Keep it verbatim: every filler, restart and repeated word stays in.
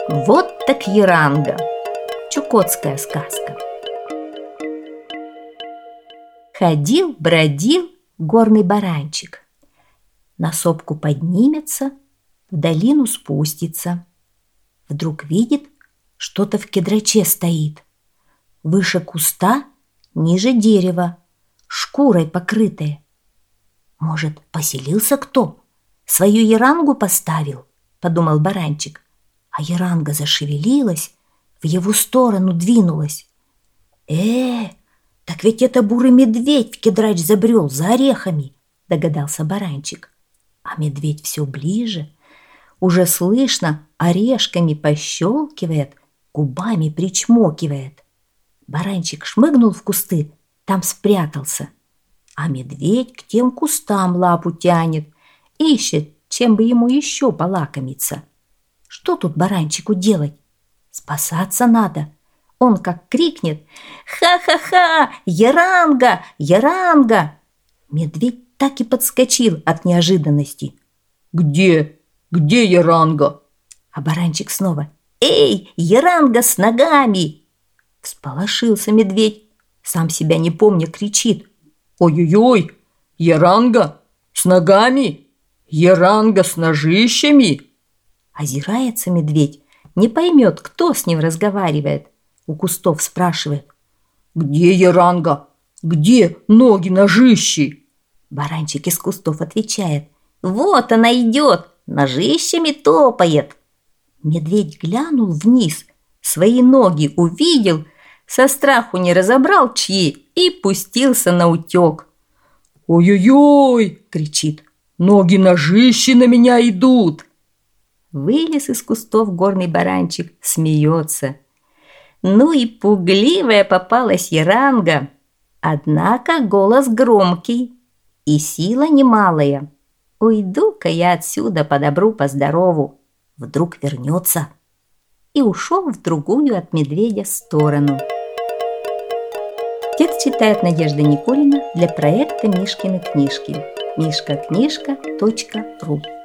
Вот так Яранга. Чукотская сказка. Ходил-бродил горный баранчик. На сопку поднимется, в долину спустится. Вдруг видит, что-то в кедраче стоит. Выше куста, ниже дерева, шкурой покрытое. Может, поселился кто? Свою ярангу поставил, подумал баранчик. А яранга зашевелилась, в его сторону двинулась. Э, так ведь это бурый медведь в кедрач забрел за орехами, догадался баранчик. А медведь все ближе. Уже слышно, орешками пощелкивает, губами причмокивает. Баранчик шмыгнул в кусты, там спрятался. А медведь к тем кустам лапу тянет, ищет, чем бы ему еще полакомиться. Что тут баранчику делать? Спасаться надо. Он как крикнет: «Ха-ха-ха! Яранга! Яранга!» Медведь так и подскочил от неожиданности. «Где? Где яранга?» А баранчик снова: «Эй, яранга с ногами!» Всполошился медведь, сам себя не помня, кричит: «Ой-ой-ой! Яранга с ногами? Яранга с ножищами?» Озирается медведь, не поймет, кто с ним разговаривает. У кустов спрашивает: «Где яранга? Где ноги-ножищи?» Баранчик из кустов отвечает: «Вот она идет, ножищами топает». Медведь глянул вниз, свои ноги увидел, со страху не разобрал чьи и пустился наутек. «Ой-ой-ой!» – кричит: «Ноги-ножищи на меня идут!» Вылез из кустов горный баранчик, смеется. Ну и пугливая попалась яранга. Однако голос громкий и сила немалая. Уйду-ка я отсюда по добру, по здорову. Вдруг вернется. И ушел в другую от медведя сторону. Текст читает Надежда Никулина для проекта Мишкины книжки. мишка книжка точка ру